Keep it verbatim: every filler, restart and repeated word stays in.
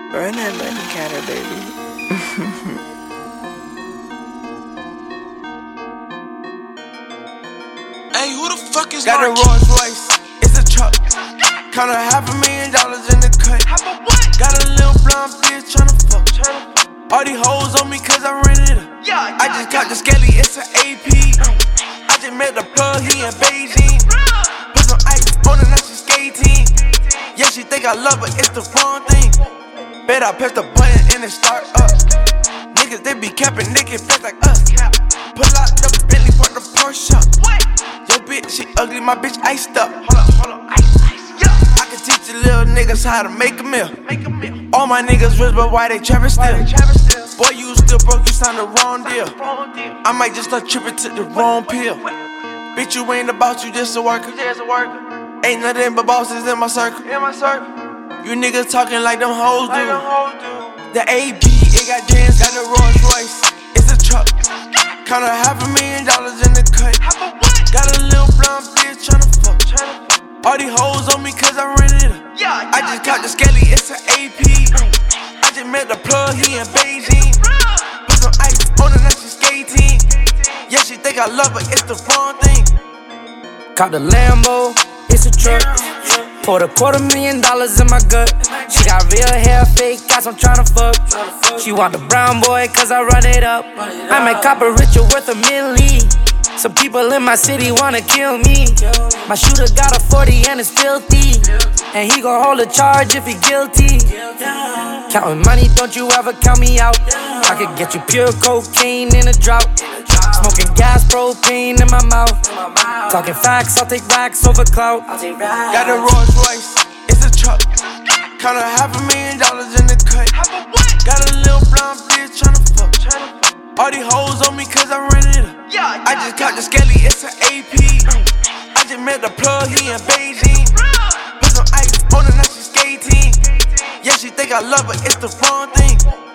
Run that money counter, baby. Hey, who the fuck is Got a Marquis? Rolls Royce, it's a truck. Count a half a million dollars in the cut. Got a little blonde bitch tryna fuck. All these hoes on me cause I rented her. I just got the skelly, it's an A P. I just met the plug, he in Beijing. Put some ice on her, now she skating. Yeah, she think I love her, it's the wrong thing. Bet I press the button and it start up. Niggas, they be capping, niggas fast like us. Pull out the Bentley, park the Porsche up. Yo bitch, she ugly, my bitch iced up. Hold up, hold up, ice, ice, yeah. I can teach you little niggas how to make a meal. All my niggas rich, but why they trapping still? Boy, you still broke, you signed the wrong deal. I might just start tripping to the wrong pill. Bitch, you ain't about you, just a worker. Ain't nothing but bosses in my circle. You niggas talking like them hoes do. The A B, it got jams, got the Rolls Royce, it's a truck. Count a half a million dollars in the cut. Got a little blonde bitch tryna fuck. All these hoes on me cause I rented her. I just got the skelly, it's an A P. I just met the plug, he in Beijing. Put some ice on her, now she skating. Yeah, she think I love her, it's the wrong thing. Caught the Lambo, it's a truck. Poured a quarter million dollars in my gut. She got real hair, fake ass, I'm tryna fuck. She want the brown boy, cause I run it up. I might cop a richer worth a milli. Some people in my city wanna kill me. My shooter got a forty and it's filthy. And he gon' hold a charge if he guilty. Counting money, don't you ever count me out. I could get you pure cocaine in a drought. Smoking gas, propane in my mouth. Talking facts, I'll take racks over clout. Got a Rolls Royce, it's a truck. Count a half a million dollars in the cut. Got a little blonde bitch tryna fuck. All these hoes on me cause I rented her. I just got the skelly, it's an A P. I just met the plug, he in Beijing. Put some ice on her, now she skating. Yeah, she think I love her, it's the wrong thing.